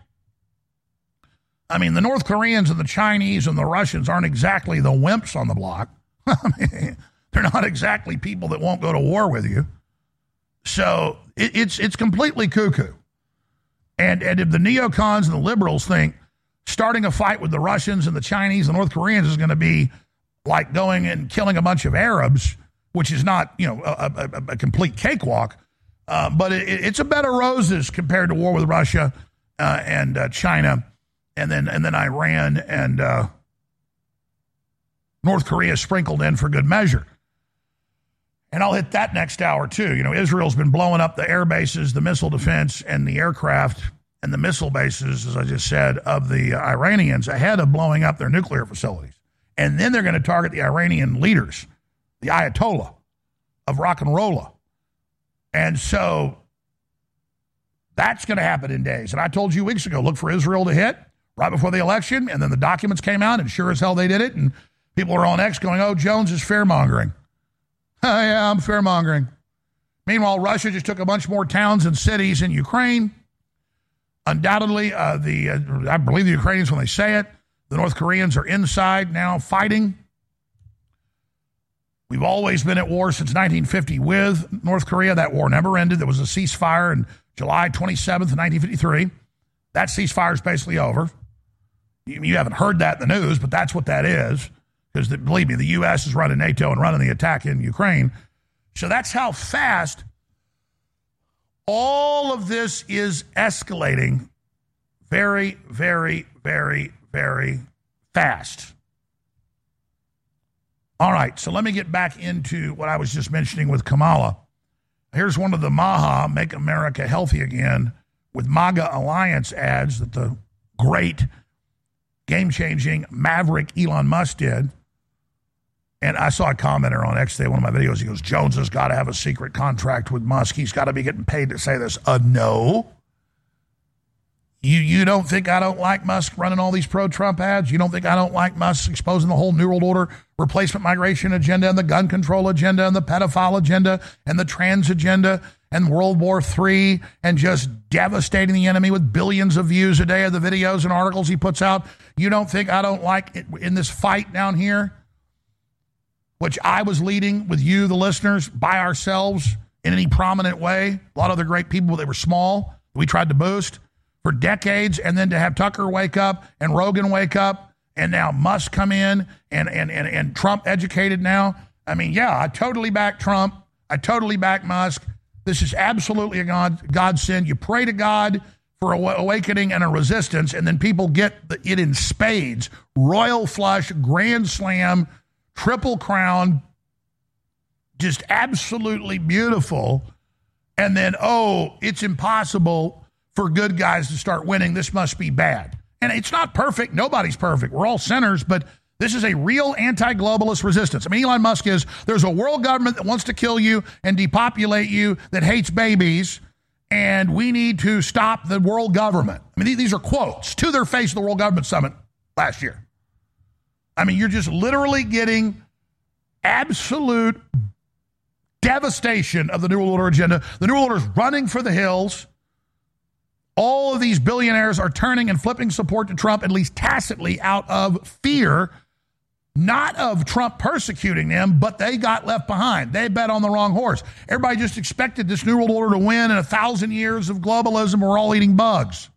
I mean, the North Koreans and the Chinese and the Russians aren't exactly the wimps on the block. I mean, they're not exactly people that won't go to war with you. So it, it's it's completely cuckoo. And, and if the neocons and the liberals think starting a fight with the Russians and the Chinese and North Koreans is going to be like going and killing a bunch of Arabs, which is not, you know, a, a, a complete cakewalk, uh, but it, it's a bed of roses compared to war with Russia uh, and uh, China, and then and then Iran and uh, North Korea sprinkled in for good measure. And I'll hit that next hour, too. You know, Israel's been blowing up the air bases, the missile defense, and the aircraft and the missile bases, as I just said, of the uh, Iranians ahead of blowing up their nuclear facilities. And then they're going to target the Iranian leaders, the Ayatollah of rock and roll. And so that's going to happen in days. And I told you weeks ago, look for Israel to hit right before the election. And then the documents came out, and sure as hell they did it. And people are on X going, oh, Jones is fear-mongering. Oh, yeah, I'm fear-mongering. Meanwhile, Russia just took a bunch more towns and cities in Ukraine. Undoubtedly, uh, the uh, I believe the Ukrainians when they say it. The North Koreans are inside now fighting. We've always been at war since nineteen fifty with North Korea. That war never ended. There was a ceasefire on July twenty-seventh, nineteen fifty-three. That ceasefire is basically over. You, you haven't heard that in the news, but that's what that is. Because, believe me, the U S is running NATO and running the attack in Ukraine. So that's how fast all of this is escalating very, very, very, very fast. All right, so let me get back into what I was just mentioning with Kamala. Here's one of the MAHA, Make America Healthy Again, with MAGA Alliance ads that the great, game-changing maverick Elon Musk did. And I saw a commenter on X today, one of my videos. He goes, Jones has got to have a secret contract with Musk. He's got to be getting paid to say this. Uh, no. You you don't think I don't like Musk running all these pro-Trump ads? You don't think I don't like Musk exposing the whole New World Order replacement migration agenda and the gun control agenda and the pedophile agenda and the trans agenda and World War Three and just devastating the enemy with billions of views a day of the videos and articles he puts out? You don't think I don't like it in this fight down here, which I was leading with you, the listeners, by ourselves in any prominent way? A lot of other great people, they were small. We tried to boost for decades, and then to have Tucker wake up and Rogan wake up and now Musk come in and, and, and, and Trump educated now. I mean, yeah, I totally back Trump. I totally back Musk. This is absolutely a God, godsend. You pray to God for a awakening and a resistance, and then people get the, it in spades. Royal flush, grand slam, triple crown, just absolutely beautiful. And then, oh, it's impossible for good guys to start winning. This must be bad. And it's not perfect. Nobody's perfect. We're all sinners, but this is a real anti-globalist resistance. I mean, Elon Musk is, there's a world government that wants to kill you and depopulate you, that hates babies, and we need to stop the world government. I mean, these are quotes to their face of the World Government Summit last year. I mean, you're just literally getting absolute devastation of the New World Order agenda. The New World Order is running for the hills. All of these billionaires are turning and flipping support to Trump, at least tacitly, out of fear, not of Trump persecuting them, but they got left behind. They bet on the wrong horse. Everybody just expected this New World Order to win in a thousand years of globalism. We're all eating bugs.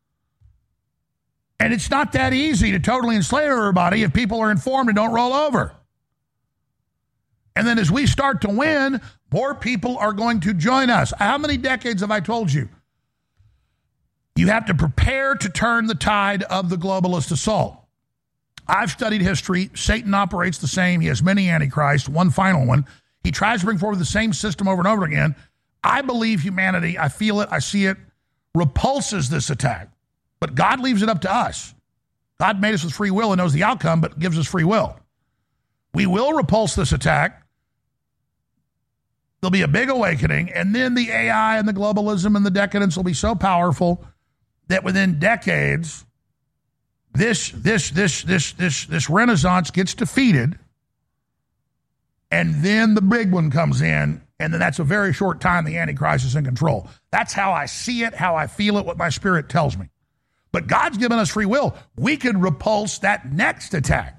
And it's not that easy to totally enslave everybody if people are informed and don't roll over. And then as we start to win, more people are going to join us. How many decades have I told you? You have to prepare to turn the tide of the globalist assault. I've studied history. Satan operates the same. He has many antichrists, one final one. He tries to bring forward the same system over and over again. I believe humanity, I feel it, I see it, repulses this attack. But God leaves it up to us. God made us with free will and knows the outcome, but gives us free will. We will repulse this attack. There'll be a big awakening, and then the A I and the globalism and the decadence will be so powerful that within decades, this this this this this this renaissance gets defeated, and then the big one comes in, and then that's a very short time the Antichrist is in control. That's how I see it, how I feel it, what my spirit tells me. But God's given us free will. We can repulse that next attack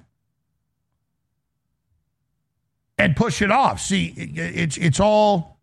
and push it off. See, it, it's it's all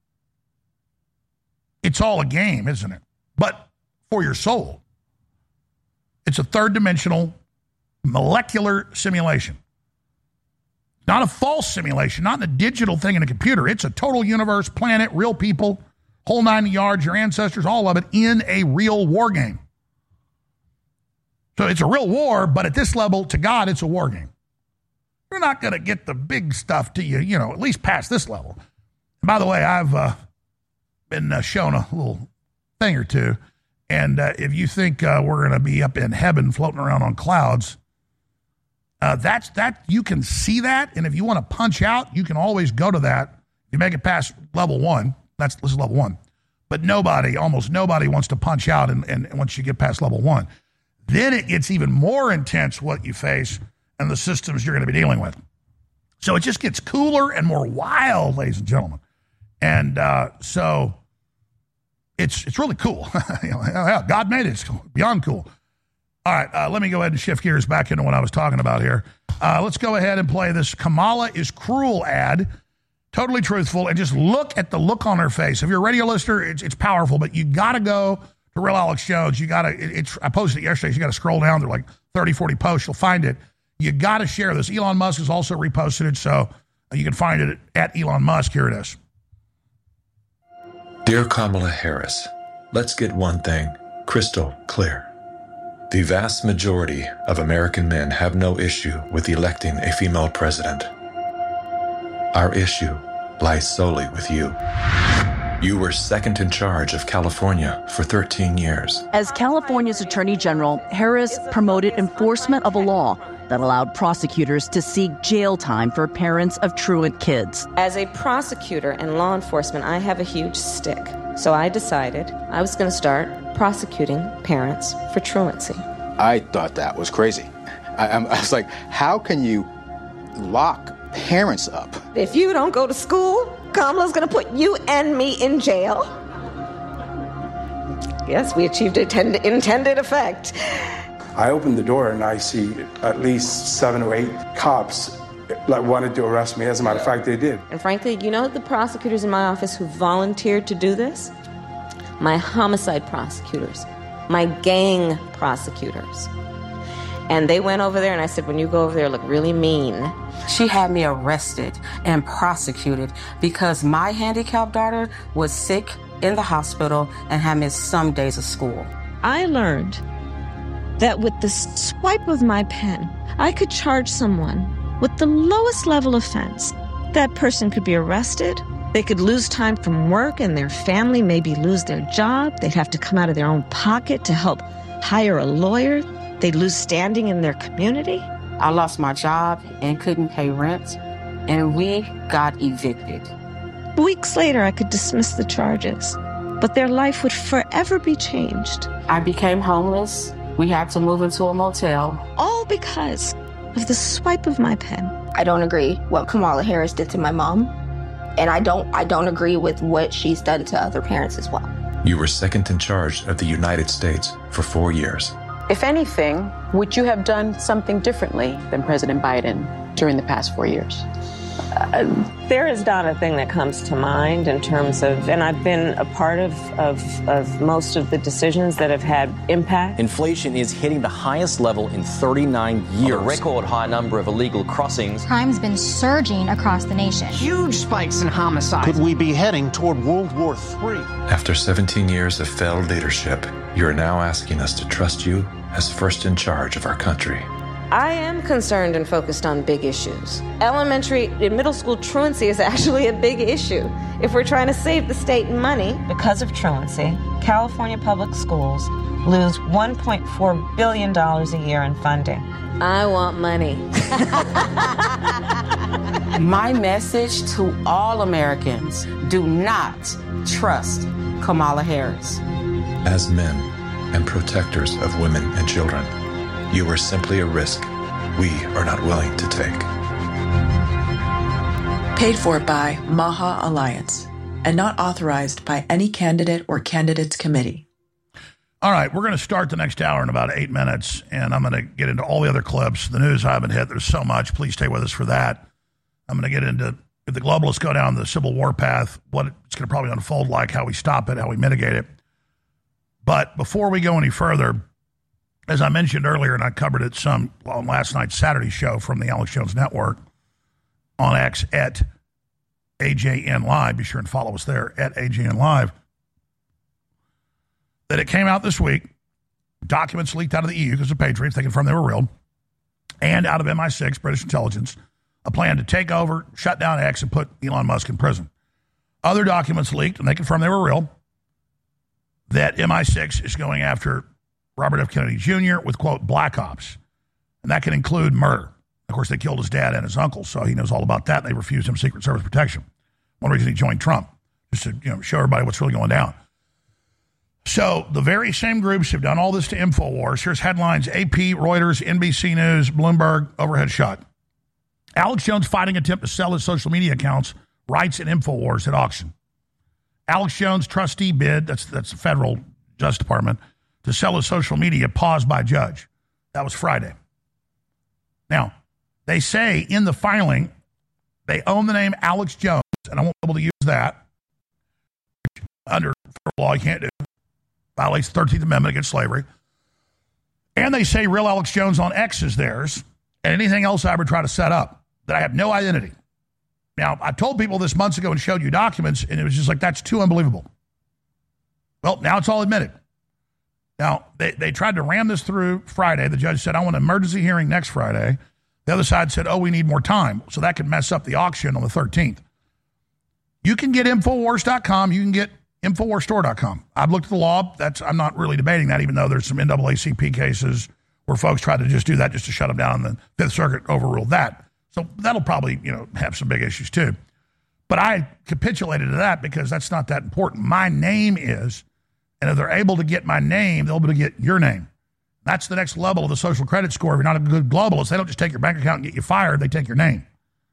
it's all a game, isn't it? But for your soul, it's a third-dimensional molecular simulation. Not a false simulation, not a digital thing in a computer. It's a total universe, planet, real people, whole nine yards, your ancestors, all of it in a real war game. So it's a real war, but at this level, to God, it's a war game. You're not going to get the big stuff to you, you know, at least past this level. And by the way, I've uh, been uh, shown a little thing or two. And uh, if you think uh, we're going to be up in heaven floating around on clouds, uh, that's that you can see that. And if you want to punch out, you can always go to that. You make it past level one. That's this is level one. But nobody, almost nobody wants to punch out. And, and once you get past level one, then it gets even more intense what you face and the systems you're going to be dealing with. So it just gets cooler and more wild, ladies and gentlemen. And uh, so... It's it's really cool. You know, God made it. It's beyond cool. All right, uh, let me go ahead and shift gears back into what I was talking about here. Uh, let's go ahead and play this Kamala is Cruel ad. Totally truthful. And just look at the look on her face. If you're a radio listener, it's, it's powerful, but you got to go to Real Alex Jones. You got to, it, it's, I posted it yesterday. So you got to scroll down. There are like thirty, forty posts. You'll find it. You got to share this. Elon Musk has also reposted it, so you can find it at Elon Musk. Here it is. Dear Kamala Harris, let's get one thing crystal clear. The vast majority of American men have no issue with electing a female president. Our issue lies solely with you. You were second in charge of California for thirteen years. As California's Attorney General, Harris promoted enforcement of a law that allowed prosecutors to seek jail time for parents of truant kids. As a prosecutor and law enforcement, I have a huge stick. So I decided I was going to start prosecuting parents for truancy. I thought that was crazy. I, I was like, how can you lock parents up? If you don't go to school, Kamala's going to put you and me in jail. Yes, we achieved intended, intended effect. I opened the door and I see at least seven or eight cops like wanted to arrest me. As a matter of fact, they did. And frankly, you know the prosecutors in my office who volunteered to do this? My homicide prosecutors, my gang prosecutors. And they went over there and I said, when you go over there, look really mean. She had me arrested and prosecuted because my handicapped daughter was sick in the hospital and had missed some days of school. I learned that with the swipe of my pen, I could charge someone with the lowest level offense. That person could be arrested. They could lose time from work and their family maybe lose their job. They'd have to come out of their own pocket to help hire a lawyer. They'd lose standing in their community. I lost my job and couldn't pay rent, and we got evicted. Weeks later, I could dismiss the charges, but their life would forever be changed. I became homeless. We had to move into a motel. All because of the swipe of my pen. I don't agree what Kamala Harris did to my mom, and I don't I don't agree with what she's done to other parents as well. You were second in charge of the United States for four years. If anything, would you have done something differently than President Biden during the past four years? Uh, there is not a thing that comes to mind in terms of, and I've been a part of, of, of most of the decisions that have had impact. Inflation is hitting the highest level in thirty-nine years. A record high number of illegal crossings. Crime's been surging across the nation. Huge spikes in homicides. Could we be heading toward World War Three? After seventeen years of failed leadership, you are now asking us to trust you as first in charge of our country. I am concerned and focused on big issues. Elementary and middle school truancy is actually a big issue. If we're trying to save the state money, because of truancy, California public schools lose one point four billion dollars a year in funding. I want money. My message to all Americans, do not trust Kamala Harris. As men and protectors of women and children, you are simply a risk we are not willing to take. Paid for by Maha Alliance and not authorized by any candidate or candidates committee. All right, we're going to start the next hour in about eight minutes, and I'm going to get into all the other clips. The news I haven't hit, there's so much. Please stay with us for that. I'm going to get into, if the globalists go down the Civil War path, what it's going to probably unfold like, how we stop it, how we mitigate it. But before we go any further, as I mentioned earlier, and I covered it some on last night's Saturday show from the Alex Jones Network on X at A J N Live. Be sure and follow us there at A J N Live. That it came out this week, documents leaked out of the E U because of Patriots, they confirmed they were real, and out of M I six, British intelligence, a plan to take over, shut down X, and put Elon Musk in prison. Other documents leaked, and they confirmed they were real, that M I six is going after Robert F. Kennedy Junior with, quote, black ops. And that can include murder. Of course, they killed his dad and his uncle, so he knows all about that. And they refused him Secret Service protection. One reason he joined Trump, just to you know show everybody what's really going down. So the very same groups have done all this to InfoWars. Here's headlines: A P, Reuters, N B C News, Bloomberg, overhead shot. Alex Jones fighting attempt to sell his social media accounts, rights in InfoWars at auction. Alex Jones trustee bid, that's that's the federal Justice Department, to sell his social media paused by judge. That was Friday. Now, they say in the filing, they own the name Alex Jones, and I won't be able to use that. Under federal law, you can't do. Violates the thirteenth Amendment against slavery. And they say real Alex Jones on X is theirs, and anything else I ever try to set up, that I have no identity. Now, I told people this months ago and showed you documents, and it was just like, that's too unbelievable. Well, now it's all admitted. Now, they, they tried to ram this through Friday. The judge said, I want an emergency hearing next Friday. The other side said, oh, we need more time. So that could mess up the auction on the thirteenth. You can get Infowars dot com. You can get Infowars Store dot com. I've looked at the law. That's I'm not really debating that, even though there's some N double A C P cases where folks tried to just do that just to shut them down, and the Fifth Circuit overruled that. So that'll probably, you know, have some big issues too. But I capitulated to that because that's not that important. My name is, and if they're able to get my name, they'll be able to get your name. That's the next level of the social credit score. If you're not a good globalist, they don't just take your bank account and get you fired. They take your name.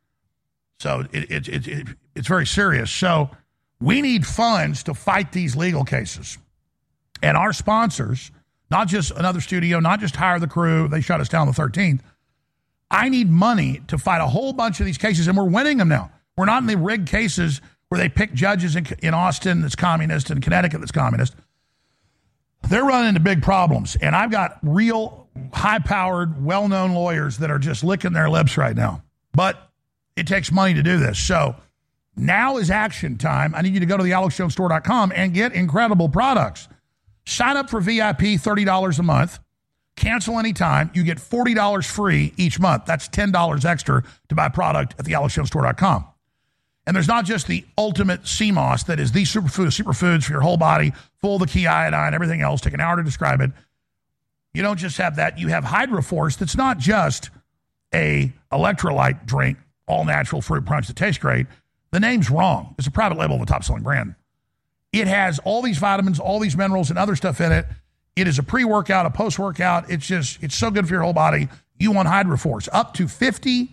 So it, it, it, it, it's very serious. So we need funds to fight these legal cases. And our sponsors, not just another studio, not just hire the crew, they shut us down the thirteenth. I need money to fight a whole bunch of these cases, and we're winning them now. We're not in the rigged cases where they pick judges in, in Austin that's communist and Connecticut that's communist. They're running into big problems, and I've got real high-powered, well-known lawyers that are just licking their lips right now. But it takes money to do this. So now is action time. I need you to go to the alex jones store dot com and get incredible products. Sign up for V I P, thirty dollars a month. Cancel anytime. You get forty dollars free each month. That's ten dollars extra to buy product at the alex jones store dot com. And there's not just the ultimate C M O S that is the superfood, superfoods for your whole body, full of the key iodine, everything else. Take an hour to describe it. You don't just have that. You have Hydroforce that's not just a electrolyte drink, all natural fruit punch that tastes great. The name's wrong. It's a private label of a top-selling brand. It has all these vitamins, all these minerals, and other stuff in it. It is a pre-workout, a post-workout. It's just, it's so good for your whole body. You want Hydroforce. Up to fifty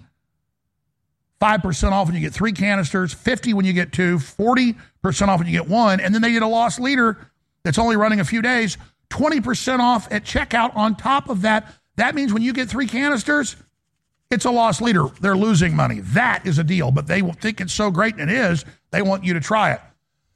five percent off when you get three canisters, fifty when you get two, forty percent off when you get one, and then they get a lost leader that's only running a few days, twenty percent off at checkout on top of that. That means when you get three canisters, it's a lost leader. They're losing money. That is a deal, but they will think it's so great, and it is. They want you to try it.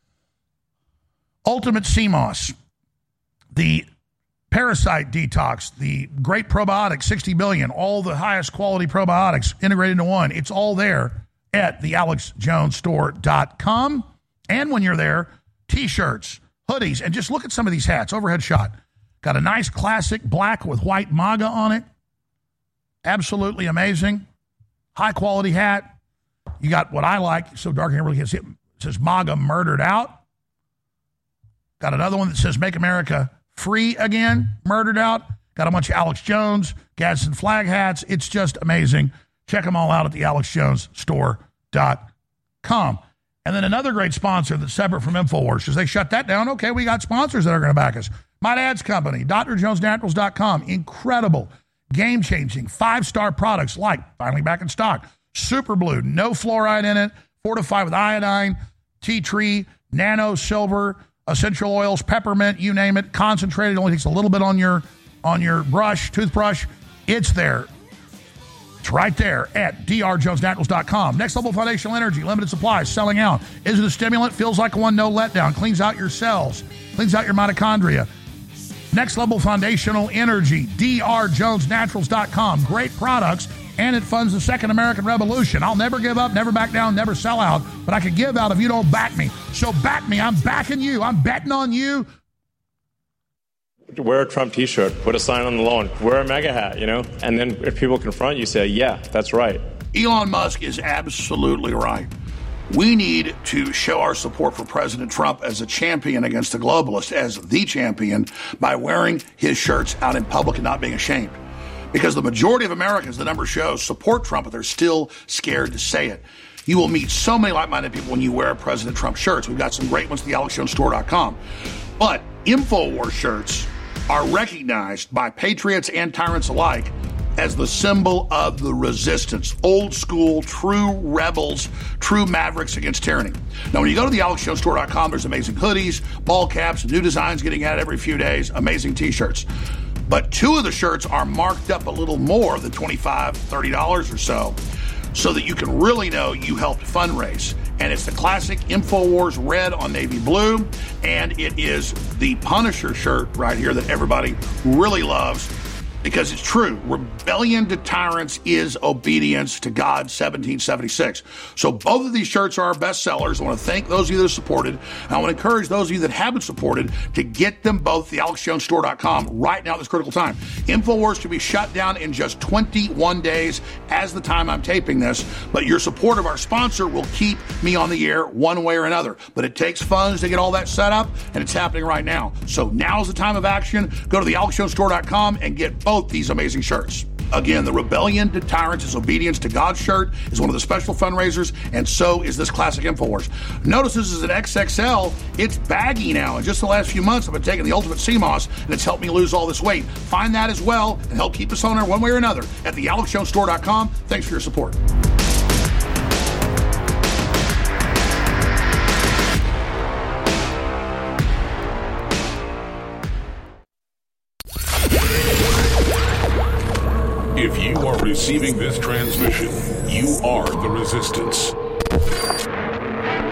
Ultimate C M O S, the Parasite Detox, the great probiotics, sixty billion, all the highest quality probiotics integrated into one. It's all there at the alex jones store dot com. And when you're there, T-shirts, hoodies, and just look at some of these hats. Overhead shot. Got a nice classic black with white MAGA on it. Absolutely amazing. High quality hat. You got what I like, so dark I really can't see it. It says MAGA murdered out. Got another one that says Make America Free Again, murdered out. Got a bunch of Alex Jones, Gadsden flag hats. It's just amazing. Check them all out at the alex jones store dot com. And then another great sponsor that's separate from InfoWars, because they shut that down. Okay, we got sponsors that are going to back us. My Dad's Company, d r jones naturals dot com. Incredible, game-changing, five-star products like, finally back in stock, Super Blue, no fluoride in it, fortified with iodine, tea tree, nano silver, essential oils, peppermint, you name it, concentrated. It only takes a little bit on your on your brush, toothbrush. It's there. It's right there at d r jones naturals dot com. Next Level Foundational Energy, limited supplies, selling out. Is it a stimulant? Feels like one, no letdown. Cleans out your cells. Cleans out your mitochondria. Next Level Foundational Energy, d r jones naturals dot com. Great products, and it funds the Second American Revolution. I'll never give up, never back down, never sell out, but I can give out if you don't back me. So back me. I'm backing you. I'm betting on you. Wear a Trump t-shirt, put a sign on the lawn, wear a MAGA hat, you know, and then if people confront you, say, yeah, that's right. Elon Musk is absolutely right. We need to show our support for President Trump as a champion against the globalists, as the champion, by wearing his shirts out in public and not being ashamed. Because the majority of Americans, the number shows, support Trump, but they're still scared to say it. You will meet so many like-minded people when you wear President Trump shirts. We've got some great ones at the alex jones store dot com. But InfoWars shirts are recognized by patriots and tyrants alike as the symbol of the resistance. Old school, true rebels, true mavericks against tyranny. Now, when you go to the alex jones store dot com, there's amazing hoodies, ball caps, new designs getting added every few days, amazing T-shirts. But two of the shirts are marked up a little more than twenty-five dollars, thirty dollars or so, so that you can really know you helped fundraise. And it's the classic InfoWars red on navy blue, and it is the Punisher shirt right here that everybody really loves, because it's true. Rebellion to tyrants is obedience to God, seventeen seventy-six. So both of these shirts are our best sellers. I want to thank those of you that have supported. And I want to encourage those of you that haven't supported to get them both at the alex jones store dot com right now at this critical time. InfoWars to be shut down in just twenty-one days as the time I'm taping this. But your support of our sponsor will keep me on the air one way or another. But it takes funds to get all that set up, and it's happening right now. So now's the time of action. Go to the alex jones store dot com and get both these amazing shirts. Again, the Rebellion to Tyrants is Obedience to God shirt is one of the special fundraisers, and so is this classic InfoWars. Notice this is an X X L. It's baggy now. In just the last few months, I've been taking the Ultimate Sea Moss, and it's helped me lose all this weight. Find that as well and help keep us on air one way or another at the alex jones store dot com. Thanks for your support. If you are receiving this transmission, you are the resistance.